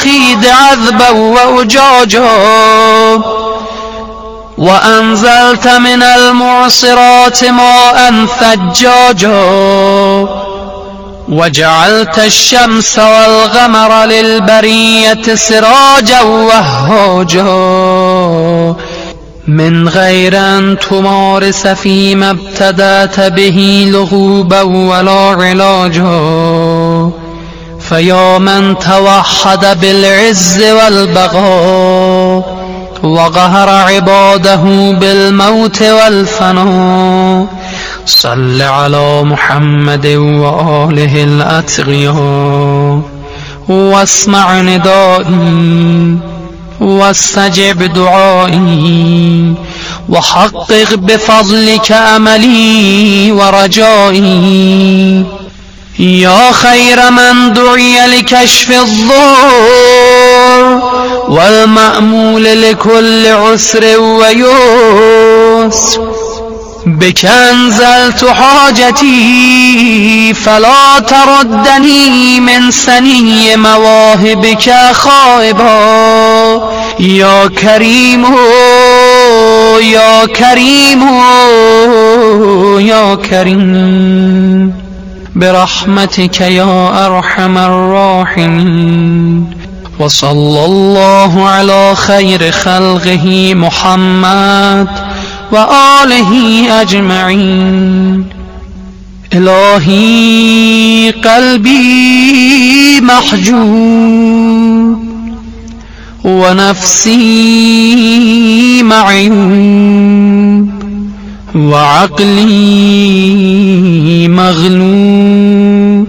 الشواخيد عذبا وأجاجا وأنزلت من المعصرات ماء ثجاجا وجعلت الشمس والقمر للبرية سراجا وهاجا من غير أن تمارس فيما ابتدأت به لغوبا ولا علاجا فيا من توحد بالعز والبقاء وقهر عباده بالموت والفناء صل على محمد وآله الأتقياء واسمع ندائي واستجب دعائي وحقق بفضلك أملي ورجائي يا خير من دعي لكشف الضر والمأمول لكل عسر ويسر بك أنزلت حاجتي فلا تردني من سني مواهبك خائبا يا كريم يا كريم يا كريم برحمتك يا أرحم الراحمين وصلى الله على خير خلقه محمد وآله أجمعين إلهي قلبي محجوب ونفسي معيوب وعقلي مغلوب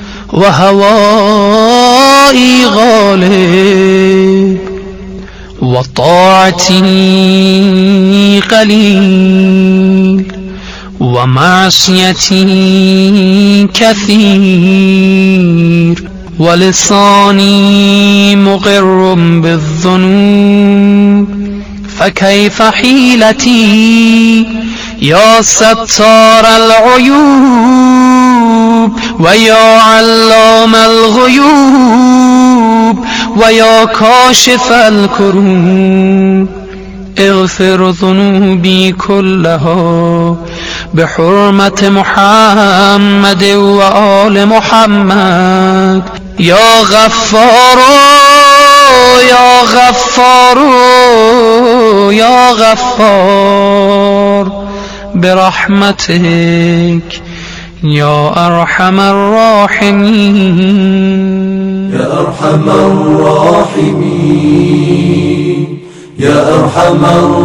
وهوائي غالب وطاعتي قليل ومعصيتي كثير ولساني مقر بالذنوب فكيف حيلتي يا ستار العيوب ويا علام الغيوب ويا كاشف الكروب اغفر ذنوبي كلها بحرمة محمد وآل محمد يا غفار يا غفار يا غفار برحمتك يا أرحم الراحمين يا أرحم الراحمين يا أرحم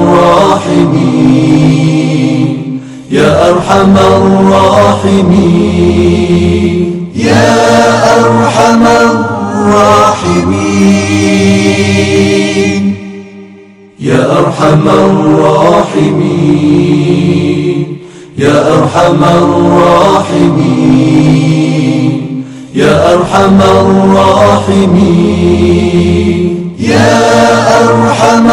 الراحمين يا أرحم الراحمين يا أرحم الراحمين يا أرحم الراحمين يا أرحم الراحمين يا أرحم الراحمين يا أرحم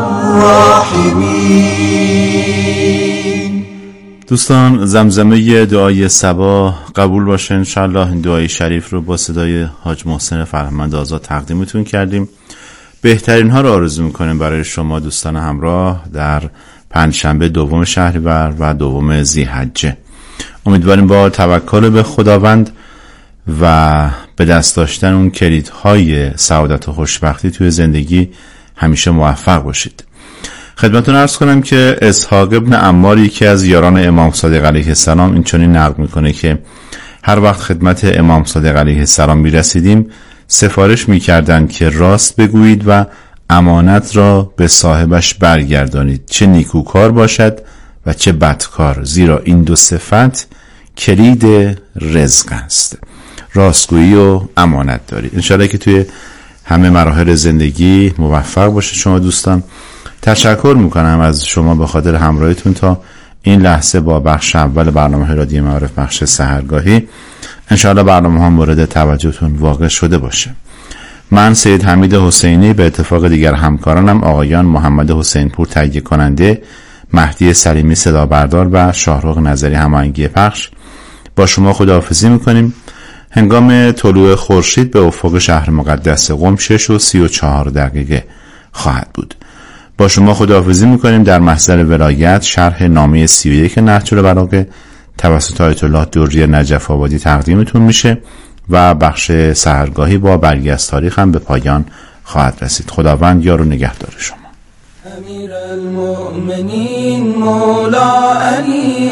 الراحمين. دوستان زمزمه دعای صباح قبول باشه انشالله. این دعای شریف رو با صدای حاج محسن فرهمند آزاد تقدیمتون کردیم. بهترین ها رو آرزو میکنیم برای شما دوستان همراه در پنجشنبه دوم شهریور و دوم ذی‌حجه. امیدواریم با توکل به خداوند و به دست داشتن اون کلیدهای سعادت و خوشبختی توی زندگی همیشه موفق باشید. خدمتتون عرض کنم که اسحاق ابن عمار یکی از یاران امام صادق علیه السلام این چنین نقل میکنه که هر وقت خدمت امام صادق علیه السلام میرسیدیم سفارش میکردند که راست بگویید و امانت را به صاحبش برگردانید، چه نیکوکار باشد و چه بدکار، زیرا این دو صفت کلید رزق است. راستگویی و امانت دارید. انشاءالله که توی همه مراحل زندگی موفق باشید شما دوستان. تشکر میکنم از شما به خاطر همراهیتون تا این لحظه با بخش اول برنامه رادیو معارف بخش سحرگاهی. انشاءالله برنامه ها مورد توجهتون واقع شده باشه. من سید حمید حسینی به اتفاق دیگر همکارانم آقایان محمد حسین پور تهیه کننده، مهدی سلیمی صدا بردار و شاهرخ نظری هماهنگی پخش با شما خداحافظی میکنیم هنگام طلوع خورشید به افق شهر مقدس قم 6:34 خواهد بود. با شما خداحافظی میکنیم. در محضر ولایت شرح نامه 31 نهج البلاغه توسط آیت الله دوری نجف آبادی تقدیمتون میشه و بخش سحرگاهی با برگی از تاریخ هم به پایان خواهد رسید. خداوند یار و نگهدار شما. امیر المؤمنین مولا علی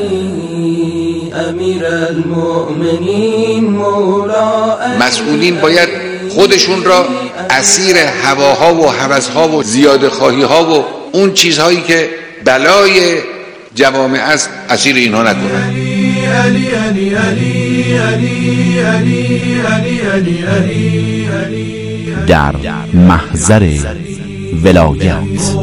امیر المؤمنین مولا علی. مسئولین باید خودشون را اسیر هواها و هوسها و زیاده خواهی ها و اون چیزهایی که بلای جوامع است اسیر اینها نکنند. در محضر ولایت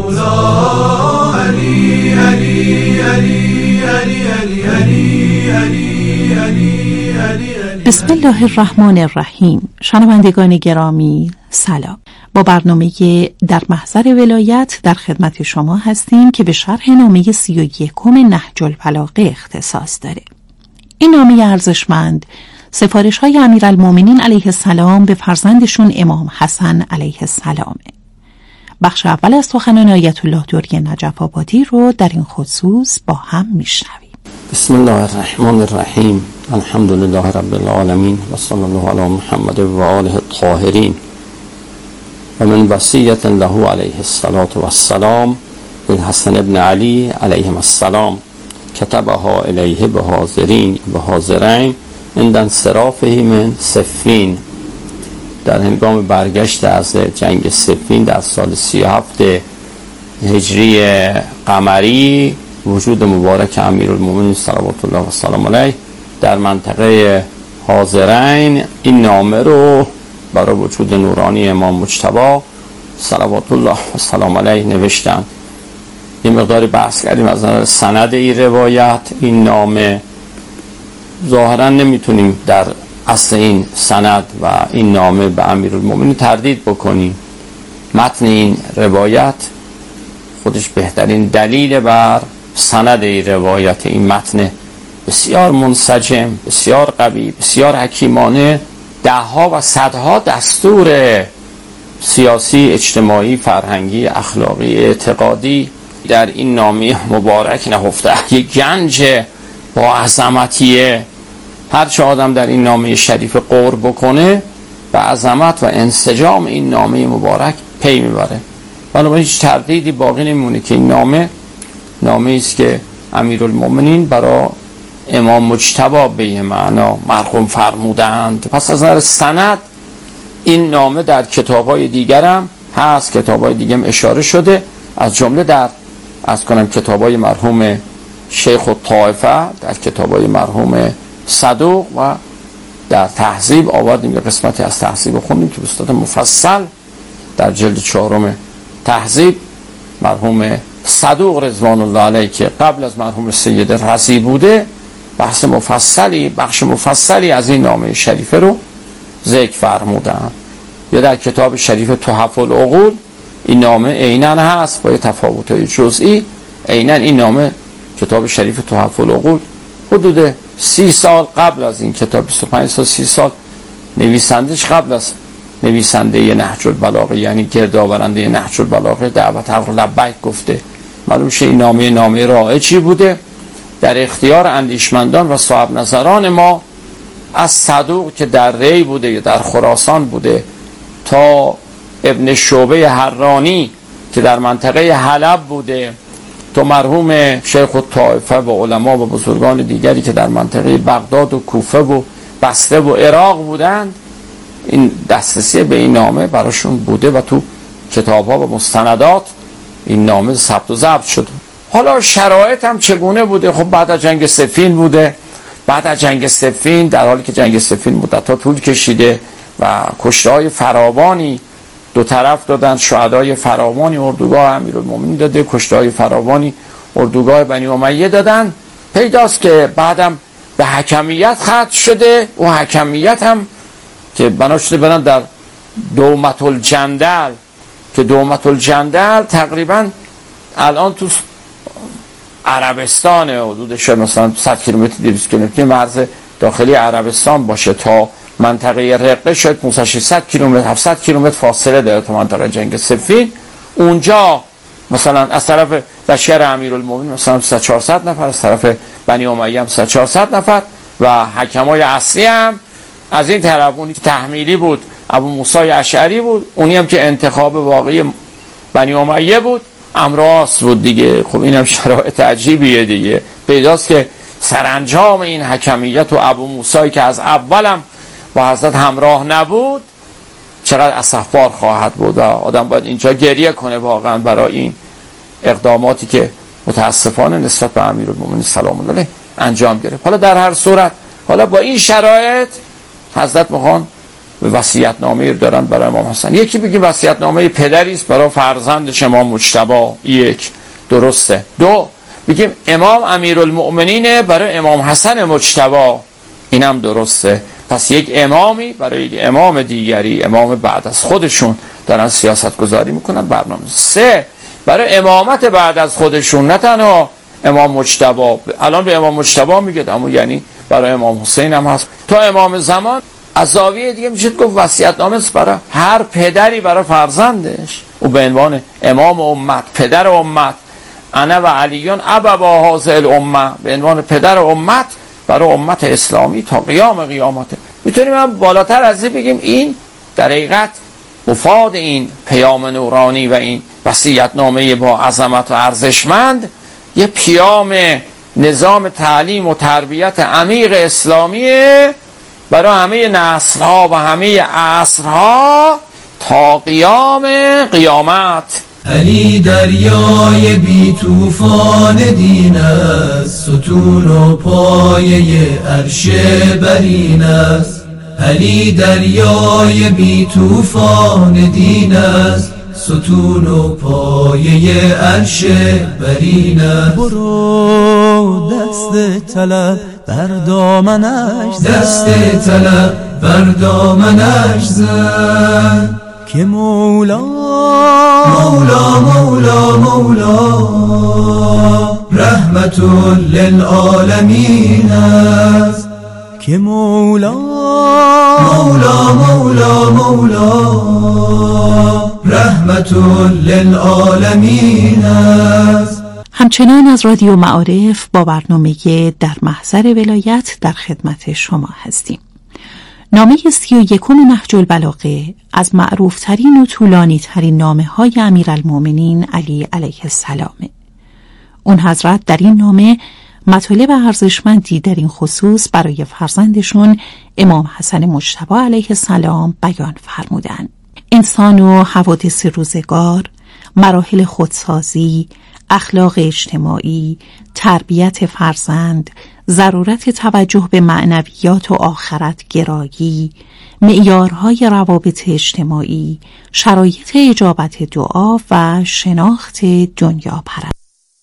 بسم الله الرحمن الرحیم. شنوندگان گرامی سلام. با برنامه در محضر ولایت در خدمت شما هستیم که به شرح نامه 31 نهج البلاغه اختصاص داره. این نامه ارزشمند سفارش های امیرالمومنین علیه السلام به فرزندشون امام حسن علیه السلامه. بخش اول از سخنان آیت الله دوری نجف آبادی رو در این خصوص با هم میشنویم. بسم الله الرحمن الرحیم. الحمد لله رب العالمین و صلی الله علی محمد و آله الطاهرین و من وصیت له علیه السلام للحسن ابن علی علیهم السلام کتبها الیه بحاضرین عند انصرافه من صفین. در هنگام برگشت از جنگ صفین در سال 37 هجری قمری وجود مبارک امیرالمومنین صلوات الله و سلام علیه در منطقه حاضرین این نامه رو برای وجود نورانی امام مجتبی صلوات الله و سلام علیه نوشتن. یه مقداری بحث کردیم از نظر سند این روایت. این نامه ظاهرا نمیتونیم در اصل این سند و این نامه به امیرالمومنین تردید بکنیم. متن این روایت خودش بهترین دلیل بر سند این روایت. این متن بسیار منسجم، بسیار قوی، بسیار حکیمانه، دهها و صدها دستور سیاسی، اجتماعی، فرهنگی، اخلاقی، اعتقادی در این نامه مبارک نهفته. یک گنج با عظمتیه. هر چه آدم در این نامه شریف غور بکنه به عظمت و انسجام این نامه مبارک پی میبره. بنابراین هیچ تردیدی باقی نمیمونه که این نامه است که امیرالمومنین برای امام مجتبی به یه معنا مرحوم فرمودند. پس از نظر سند این نامه در کتاب‌های دیگر هم هست، کتاب‌های دیگه هم اشاره شده، از جمله در کتاب‌های مرحوم شیخ الطائفه، در کتاب‌های مرحوم صدوق و در تهذیب آوردیم. یه قسمتی از تهذیب خوندیم که بصورت مفصل در جلد 4 تهذیب مرحوم صدوق رضوان الله علیه که قبل از مرحوم سید رضی بوده بخش مفصلی از این نامه شریفه رو ذکر فرمودن. یا در کتاب شریف تحف العقول این نامه عیناً هست با تفاوت‌های جزئی. عیناً این نامه کتاب شریف تحف العقول حدود 30 سال قبل از این کتاب، 25 سال 30 سال نویسندش قبل از نویسنده نهج البلاغه یعنی گردآورنده نهج البلاغه دعوت حق لبیک گفته. معلوم شه این نامه رایجی بوده در اختیار اندیشمندان و صاحب نظران ما از صدوق که در ری بوده یا در خراسان بوده تا ابن شعبه حرانی که در منطقه حلب بوده تا مرحوم شیخ الطائفه و علما و بزرگان دیگری که در منطقه بغداد و کوفه و بصره و عراق بودند. این دسترسی به این نامه براشون بوده و تو کتاب‌ها و مستندات این نامه ثبت و ضبط شده. حالا شرایط هم چگونه بوده؟ خب بعد از جنگ صفین بوده. بعد از جنگ صفین در حالی که جنگ صفین مدت‌ها طول کشیده و کشته‌های فراوانی دو طرف دادن، شهدای فراوانی اردوگاه امیرالمومنین داده، کشته‌های فراوانی اردوگاه بنی امیه دادن. پیداست که بعدم به حکمیت ختم شده. و حکمیت هم که بنا شده برن در دومة الجندل که دومة الجندل تقریبا الان تو عربستان حدودش مثلا 100 کیلومتر 200 کیلومتر مرز داخلی عربستان باشه تا منطقه رقه شاید 500 کیلومتر 700 کیلومتر فاصله داره تا منطقه جنگ صفین. اونجا مثلا از طرف لشکر امیرالمومنین مثلا 400 نفر، از طرف بنی امیه هم 400 نفر و حکمای اصلی هم از این طرف. اونی که تحمیلی بود ابو موسی اشعری بود، اونی هم که انتخاب واقعی بنی امیه بود امراس بود دیگه. خب اینم شرایط عجیبیه دیگه. پیداست که سرانجام این حکمیت و ابو موسی که از اولم با حضرت همراه نبود چقدر اسفبار خواهد بود و آدم باید اینجا گریه کنه واقعا برای این اقداماتی که متاسفانه نسبت به امیرالمومنین سلام الله علیه انجام گرفت. حالا در هر صورت حالا با این شرایط حضرت میخوان وصیت‌نامه دارن برای امام حسن. یکی بگیم وصیت‌نامه پدری است برای فرزندش امام مجتبی، یک درسته. دو بگیم امام امیرالمؤمنین برای امام حسن مجتبی، اینم درسته. پس یک امامی برای یک امام دیگری، امام بعد از خودشون دارن سیاست گذاری میکنن برنامه. سه برای امامت بعد از خودشون، نه تنها امام مجتبی، الان به امام مجتبی میگه اما یعنی برای امام حسین هم هست تا امام زمان. از زاویه دیگه میشه گفت وصیت‌نامه است برای هر پدری برای فرزندش، او به عنوان امام امت، پدر امت، انا و علیون ابوا هذه الامه، به عنوان پدر امت برای امت اسلامی تا قیام قیامته. میتونیم هم بالاتر از این بگیم این در حقیقت مفاد این پیام نورانی و این وصیت‌نامه با عظمت و ارزشمند یه پیام نظام تعلیم و تربیت عمیق اسلامیه برای همه نسل‌ها و همه عصرها تا قیام قیامت. علی دریای بی طوفان دین است، ستون و پایه عرش برین است. علی دریای بی طوفان دین است، ستون و پایه عرش برین است. برو دست طلب بر دامنش زن، دست طلب بر دامنش زن که مولا مولا مولا مولا رحمت للعالمین است. که مولا مولا مولا مولا رحمت للعالمین است. همچنان از رادیو معارف با برنامه در محضر ولایت در خدمت شما هستیم. نامه 31 نهج البلاغه از معروفترین و طولانی ترین نامه های امیرالمؤمنین علی علیه السلام. اون حضرت در این نامه مطالب ارزشمندی در این خصوص برای فرزندشون امام حسن مجتبی علیه السلام بیان فرمودند. انسان و حوادث روزگار، مراحل خودسازی، اخلاق اجتماعی، تربیت فرزند، ضرورت توجه به معنویات و آخرت گرایی، معیارهای روابط اجتماعی، شرایط اجابت دعا و شناخت دنیا پرست.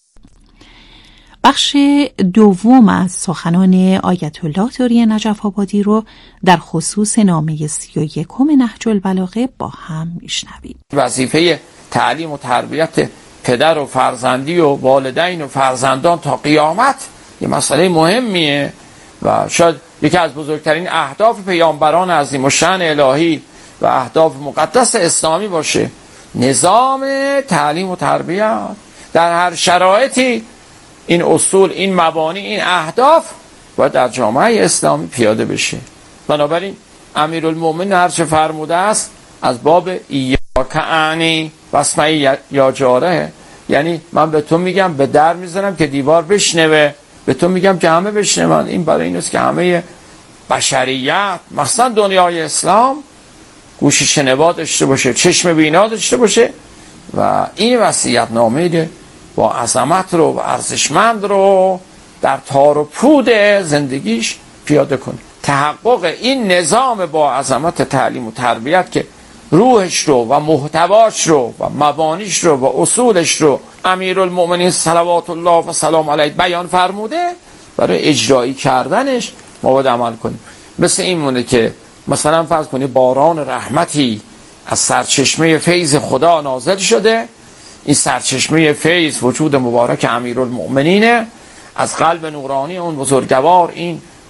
بخش دوم از سخنان آیت الله طوری نجف آبادی رو در خصوص نامه 31 نهج البلاغه با هم میشنویم. وظیفه تعلیم و تربیت پدر و فرزندی و والدین و فرزندان تا قیامت یه مسئله مهمیه و شاید یکی از بزرگترین اهداف پیامبران عظیم الشأن الهی و اهداف مقدس اسلامی باشه. نظام تعلیم و تربیت در هر شرایطی این اصول، این مبانی، این اهداف باید در جامعه اسلامی پیاده بشه. بنابراین امیرالمؤمنین هر چه فرموده است از باب ایاک اعنی واسمعی یا جاره، یعنی من به تو میگم، به در میزنم که دیوار بشنوه، به تو میگم که همه بشنون. این برای این است که همه بشریت مثلا دنیای اسلام گوش شنوا داشته باشه، چشم بینا داشته باشه و این وصیت‌نامه با عظمت رو و ارزشمند رو در تار و پود زندگیش پیاده کنه. تحقق این نظام با عظمت تعلیم و تربیت که روحش رو و محتواش رو و مبانیش رو و اصولش رو امیرالمؤمنین صلوات الله و سلام علیه بیان فرموده، برای اجرایی کردنش ما باید عمل کنیم. مثل این مونه که مثلا فرض کنی باران رحمتی از سرچشمه فیض خدا نازل شده، این سرچشمه فیض وجود مبارک امیرالمؤمنینه، از قلب نورانی اون بزرگوار این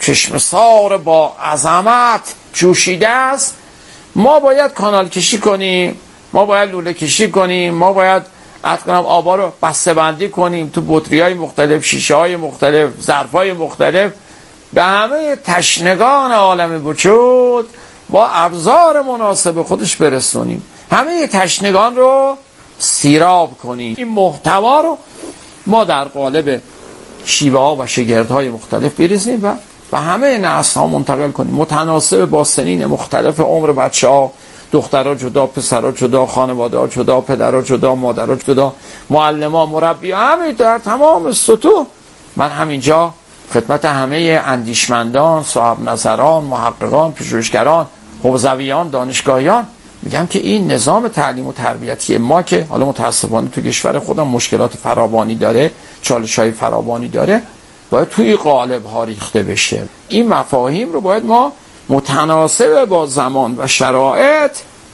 چشمسار با عظمت جوشیده است، ما باید کانال کشی کنیم، ما باید لوله کشی کنیم، ما باید آبا رو بسته بندی کنیم تو بطری‌های مختلف، شیشه‌های مختلف، ظرف‌های مختلف، به همه تشنگان عالم وجود با ابزار مناسب خودش برسونیم، همه تشنگان رو سیراب کنیم. این محتوا رو ما در قالب شیوه ها و شگردهای مختلف بریزیم و به همه نسل ها منتقل کنیم، متناسب با سنین مختلف عمر بچه ها، دخترها جدا، پسرها جدا، خانواده ها جدا، پدرها جدا، مادرها جدا، معلم ها، مربی ها، همه در تمام سطوح. من همینجا خدمت همه اندیشمندان، صاحب نظران، محققان، پژوهشگران، حوزویان، دانشگاهیان میگم که این نظام تعلیم و تربیتی ما که حالا متاسفانه تو کشور خودم مشکلات فراوانی داره، چالش‌های فراوانی داره، باید توی قالب ها ریخته بشه. این مفاهیم رو باید ما متناسب با زمان و شرایط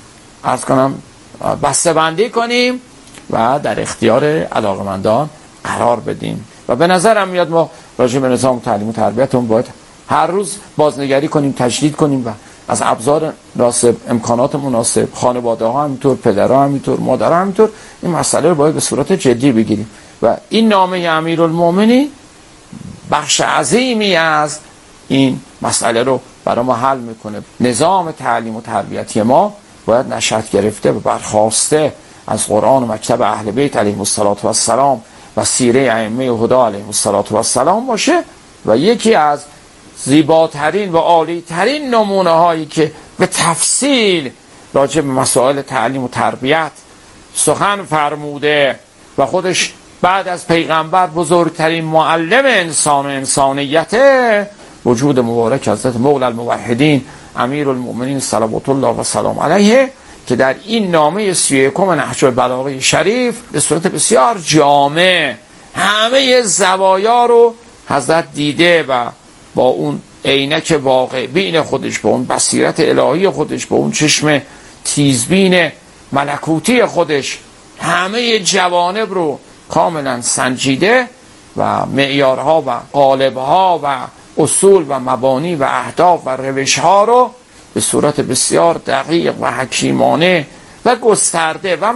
بسته بندی کنیم و در اختیار علاقمندان قرار بدیم. و به نظرم میاد ما راجع به نظام تعلیم و تربیتمون باید هر روز بازنگری کنیم، تجدید کنیم و از ابزار مناسب، امکانات مناسب، خانواده ها همینطور، پدرها همینطور، مادرها همینطور، این مسئله رو باید به صورت جدی بگیریم. و این نامه امیرالمومنین بخش عظیمی از این مسئله رو برای ما حل میکنه. نظام تعلیم و تربیتی ما باید نشأت گرفته و برخواسته از قرآن و مکتب اهل بیت علیهم السلام و سیره ائمه هدی علیهم السلام باشه و یکی از زیباترین و عالیترین نمونه هایی که به تفصیل راجع به مسائل تعلیم و تربیت سخن فرموده و خودش بعد از پیغمبر بزرگترین معلم انسان و انسانیت، وجود مبارک حضرت مولا الموحدین امیرالمومنین صلوات الله و سلام علیه، که در این نامه 31 نهج البلاغه شریف به صورت بسیار جامع همه زوایا رو حضرت دیده و با اون عینک واقع بین خودش، با اون بصیرت الهی خودش، با اون چشم تیزبین ملکوتی خودش همه جوانب رو کاملا سنجیده و معیارها و قالبها و اصول و مبانی و اهداف و روشها رو به صورت بسیار دقیق و حکیمانه و گسترده و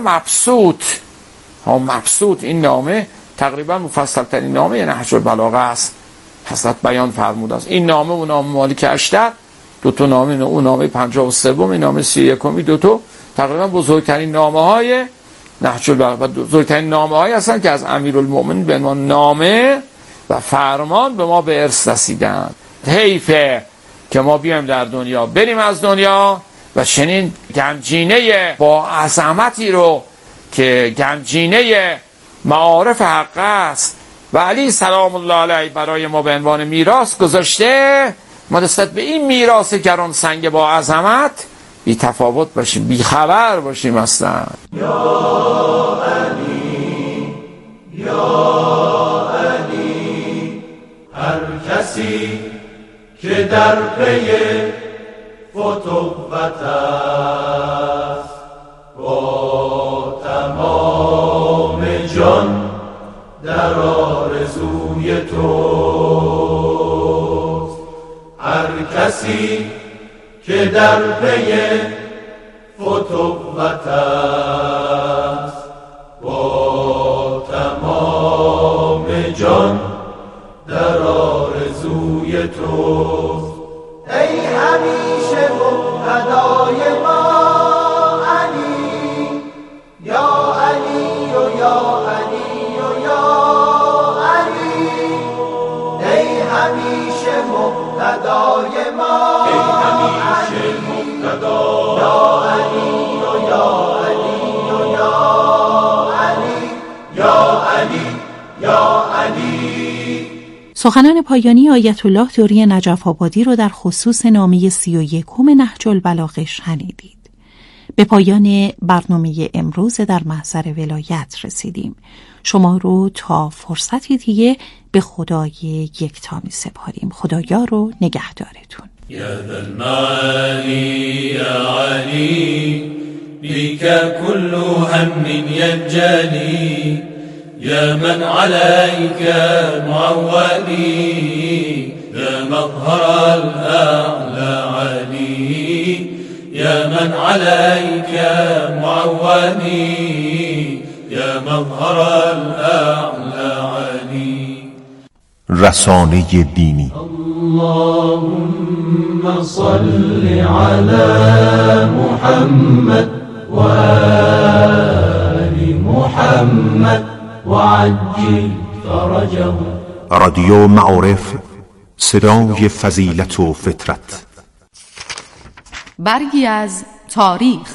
مبسوط این نامه تقریبا مفصل ترین نامه نهج البلاغه است. حضرت بیان فرموده است این نامه و نامه مالک اشتر، دو تا نامه، اون نامه 53، این نامه 31، دو تا تقریبا بزرگترین نامه های نهج البلاغه و بزرگترین نامه هایی هستند که از امیرالمومنین به عنوان نامه و فرمان به ما به ارث رسیدند. حیفه که ما بیایم در دنیا بریم از دنیا و چنین گنجینه با عظمتی رو که گنجینه معارف حق است و علی سلام الله علیه برای ما به عنوان میراث گذاشته، ما نسبت به این میراث گران سنگ با عظمت بی تفاوت باشیم، بی خبر باشیم اصلا. یا علی یا علی، هر کسی که در پی فتوت است با تمام جان در آرزوی توست. هر کسی که در پی فتوت است با تمام جان در آرزوی توست. ای همیشه مقتدای ما علی، یا علی و یا علی و یا علی، ای همیشه مقتدای ما، ای همیشه مقتدا، یا علی و یا علی و یا علی، یا علی یا علی. سخنان پایانی آیت الله دوری نجف آبادی رو در خصوص نامه 31 نهج البلاغه شنیدید. به پایان برنامه امروز در محضر ولایت رسیدیم. شما رو تا فرصتی دیگه به خدای یکتا می سپاریم. خدایا رو نگهدارتون. یا ذا المعالی یا علی، بیک کل هم ینجلی، یا من علیک معولی، يا مظهر الأعلى علي يا من عليك معوني يا مظهر الأعلى علي. رسانه دینی. اللهم صل على محمد وآل محمد وعجل فرجه. رادیو معارف، صدای فضیلت و فطرت. برگی از تاریخ.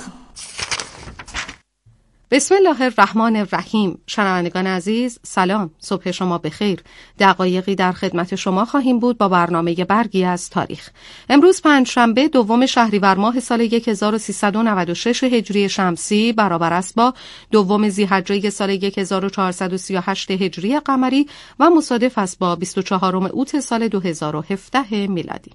بسم الله الرحمن الرحیم. شنوندگان عزیز سلام، صبح شما بخیر. دقایقی در خدمت شما خواهیم بود با برنامه برگی از تاریخ. امروز پنجشنبه دوم شهریور ماه سال 1396 هجری شمسی برابر است با دوم ذی‌حجه سال 1438 هجری قمری و مصادف است با 24 اوت سال 2017 میلادی.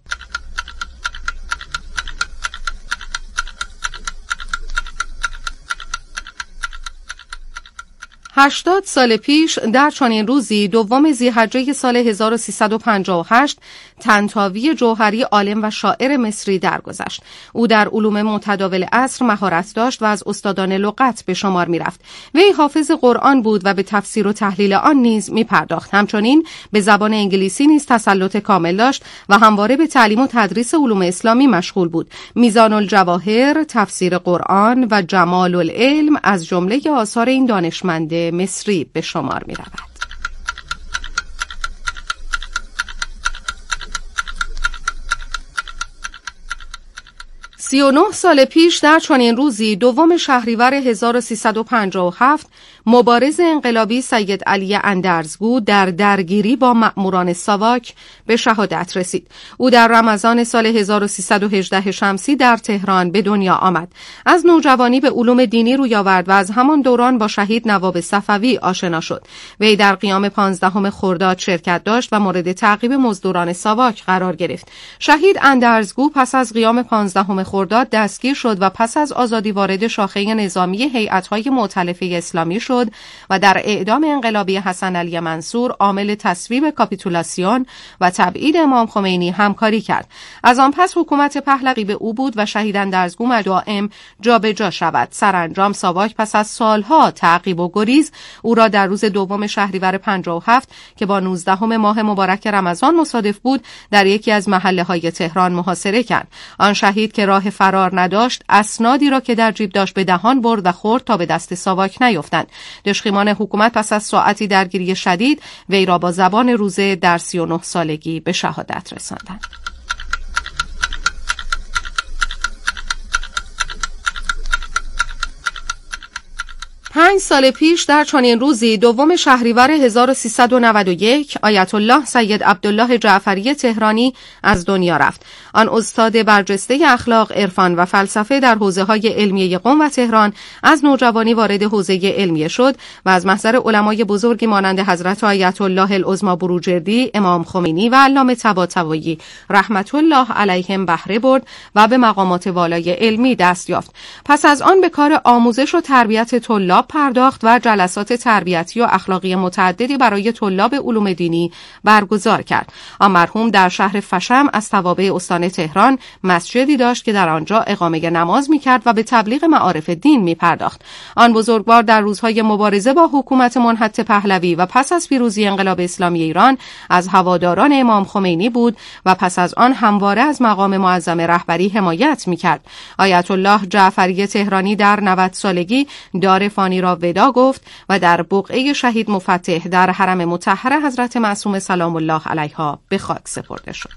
80 سال پیش در چنین روزی دوم ذی‌حجه سال 1358 طنطاوی جوهری عالم و شاعر مصری درگذشت. او در علوم متداول عصر مهارت داشت و از استادان لغت به شمار می‌رفت. وی حافظ قرآن بود و به تفسیر و تحلیل آن نیز می‌پرداخت. همچنین به زبان انگلیسی نیز تسلط کامل داشت و همواره به تعلیم و تدریس علوم اسلامی مشغول بود. میزان الجواهر، تفسیر قرآن و جمال العلم از جمله آثار این دانشمند مصری به شمار می رود. 39 سال پیش در چنین روزی دوم شهریور 1357 مبارز انقلابی سید علی اندرزگو در درگیری با مأموران ساواک به شهادت رسید. او در رمضان سال 1318 شمسی در تهران به دنیا آمد. از نوجوانی به علوم دینی روی آورد و از همان دوران با شهید نواب صفوی آشنا شد. وی در قیام 15 خرداد شرکت داشت و مورد تعقیب مزدوران ساواک قرار گرفت. شهید اندرزگو پس از قیام 15 خرداد دستگیر شد و پس از آزادی وارد شاخه نظامی هیئت‌های مؤتلفه اسلامی شد و در اعدام انقلابی حسن علی منصور عامل تصویب کاپیتولاسیون و تبعید امام خمینی همکاری کرد. از آن پس حکومت پهلوی به او بود و شهید اندرزگو مدائم جابجا شود. سرانجام ساواک پس از سالها تعقیب و گریز او را در روز دوم شهریور 57 که با 19 ماه مبارک رمضان مصادف بود در یکی از محله‌های تهران محاصره کرد. آن شهید که راه فرار نداشت اسنادی را که در جیب داشت به دهان برد و خورد تا به دست ساواک نیفتند. دشخیمان حکومت پس از ساعتی درگیری شدید وی را با زبان روزه در 39 سالگی به شهادت رساندند. 5 سال پیش در چنین روزی دوم شهریور 1391 آیت الله سید عبدالله جعفری تهرانی از دنیا رفت. آن استاد برجسته اخلاق، عرفان و فلسفه در حوزه‌های علمیه قم و تهران از نوجوانی وارد حوزه علمیه شد و از محضر علمای بزرگی مانند حضرت آیت الله العظمی بروجردی، امام خمینی و علامه طباطبایی رحمت الله علیهم بهره برد و به مقامات والای علمی دست یافت. پس از آن به کار آموزش و تربیت طلاب پرداخت و جلسات تربیتی و اخلاقی متعددی برای طلاب علوم دینی برگزار کرد. آن مرحوم در شهر فشم از توابع استان تهران مسجدی داشت که در آنجا اقامه نماز می‌کرد و به تبلیغ معارف دین می‌پرداخت. آن بزرگوار در روزهای مبارزه با حکومت منحط پهلوی و پس از پیروزی انقلاب اسلامی ایران از هواداران امام خمینی بود و پس از آن همواره از مقام معظم رهبری حمایت می‌کرد. آیت الله جعفری تهرانی در 90 سالگی دار فانی را ودا گفت و در بقعه شهید مفتح در حرم مطهر حضرت معصومه سلام الله علیها به خاک سپرده شد.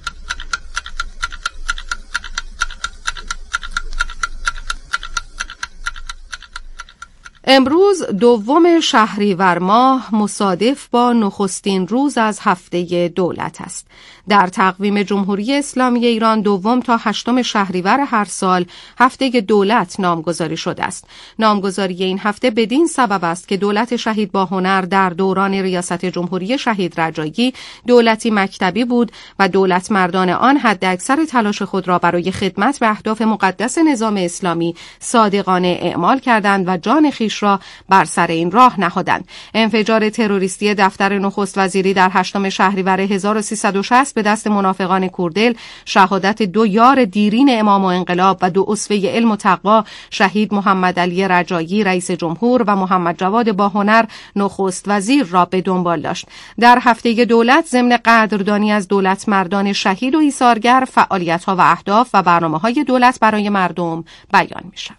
امروز دوم شهریور ماه مصادف با نخستین روز از هفته دولت است. در تقویم جمهوری اسلامی ایران دوم تا 8 شهریور هر سال هفته دولت نامگذاری شده است. نامگذاری این هفته بدین سبب است که دولت شهید با هنر در دوران ریاست جمهوری شهید رجایی دولتی مکتبی بود و دولت مردان آن حد اکثر تلاش خود را برای خدمت به اهداف مقدس نظام اسلامی صادقانه اعمال کردند و جان خویش خیش را بر سر این راه نهادند. انفجار تروریستی دفتر نخست وزیری در 8 شهریور 1360 به دست منافقان کوردل، شهادت 2 یار دیرین امام و انقلاب و 2 اسوه علم و تقوا، شهید محمد علی رجایی رئیس جمهور و محمد جواد باهنر نخست وزیر را به دنبال داشت. در هفته دولت ضمن قدردانی از دولت مردان شهید و ایثارگر، فعالیت‌ها و اهداف و برنامه‌های دولت برای مردم بیان می‌شود.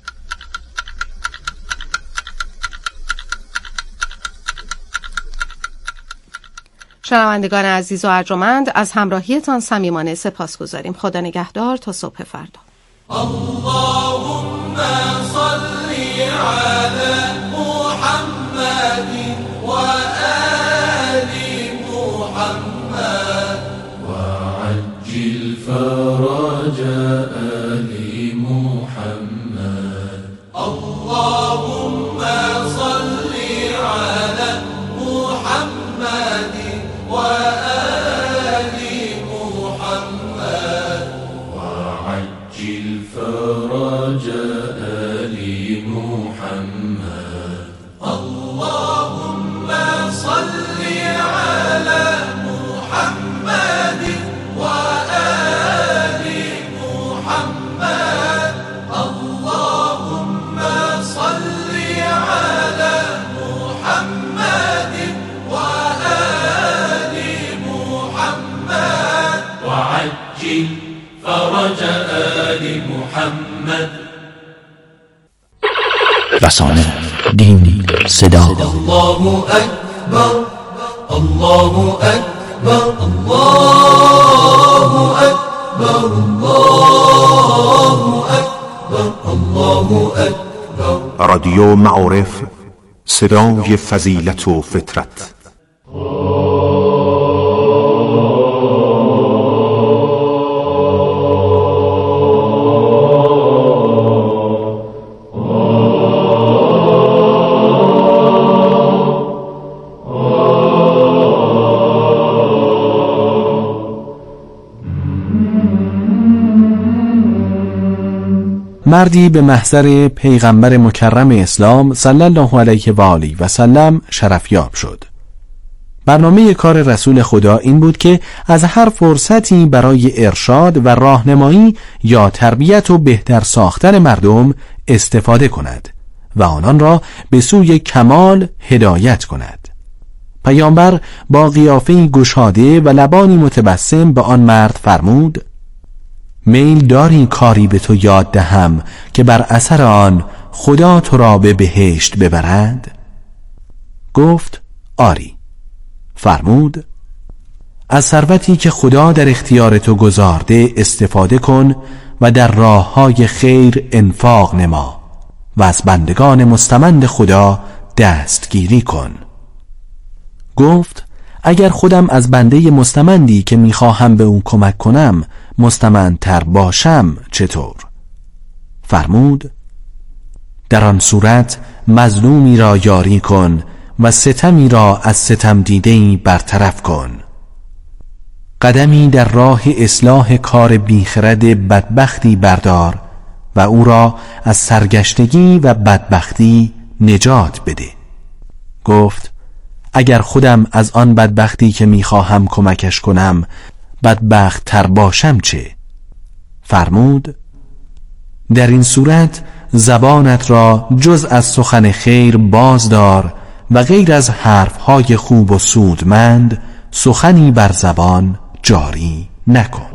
شنوندگان عزیز و ارجمند، از همراهیتان صمیمانه سپاسگزاریم. خدا نگهدار تا صبح فردا. اللهم صل على محمد و آل محمد وعجل فرج آل محمد. اللهم صل على محمد و آل محمد وعجل فرج آل محمد. اللهم صل على محمد و آل محمد. اللهم صل على محمد و آل محمد وعجل فرج آل محمد. رسانه، دین، صدا. الله اکبر، الله اکبر، الله اکبر، الله اکبر، الله اکبر. رادیو معارف، صدای فضیلت و فطرت. مردی به محضر پیغمبر مکرم اسلام صلی الله علیه و آله و سلم شرفیاب شد. برنامه کار رسول خدا این بود که از هر فرصتی برای ارشاد و راهنمایی یا تربیت و بهتر ساختن مردم استفاده کند و آنان را به سوی کمال هدایت کند. پیامبر با قیافه‌ای گشاده و لبانی متبسم به آن مرد فرمود: میل داری کاری به تو یاد دهم که بر اثر آن خدا تو را به بهشت ببرد؟ گفت آری. فرمود: از ثروتی که خدا در اختیار تو گذارده استفاده کن و در راه‌های خیر انفاق نما و از بندگان مستمند خدا دستگیری کن. گفت: اگر خودم از بنده مستمندی که میخواهم به اون کمک کنم مستمندتر باشم چطور؟ فرمود: در آن صورت مظلومی را یاری کن و ستمی را از ستم دیده‌ای برطرف کن. قدمی در راه اصلاح کار بیخرد بدبختی بردار و او را از سرگشتگی و بدبختی نجات بده. گفت: اگر خودم از آن بدبختی که میخواهم کمکش کنم بدبخت تر باشم چه؟ فرمود: در این صورت زبانت را جز از سخن خیر بازدار و غیر از حرفهای خوب و سودمند سخنی بر زبان جاری نکن.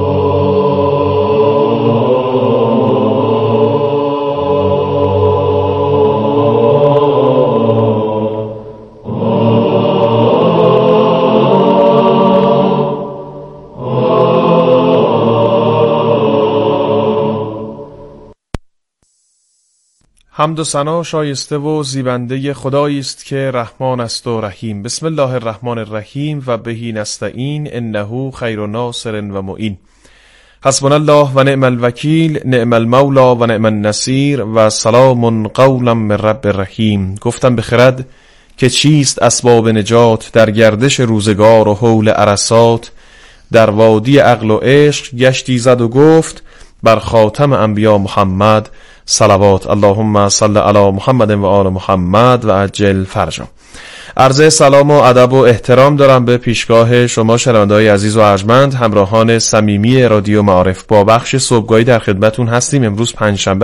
حمد و ثنا شایسته و زیبنده خدایی است که رحمان است و رحیم. بسم الله الرحمن الرحیم و بهی نستعین انه خیر ناصر و معین. حسبنا الله و نعم الوکیل، نعم المولا و نعم النصیر و سلام قولا من رب رحیم. گفتم بخرد که چیست اسباب نجات در گردش روزگار و حول عرصات، در وادی عقل و عشق گشتی زد و گفت بر خاتم انبیا محمد صلوات. اللهم صل علی محمد و آل محمد و عجل فرجهم. عرض سلام و ادب و احترام دارم به پیشگاه شما شنونده‌های عزیز و ارجمند، همراهان صمیمی رادیو معارف. با بخش صبحگاهی در خدمتون هستیم. امروز پنجشنبه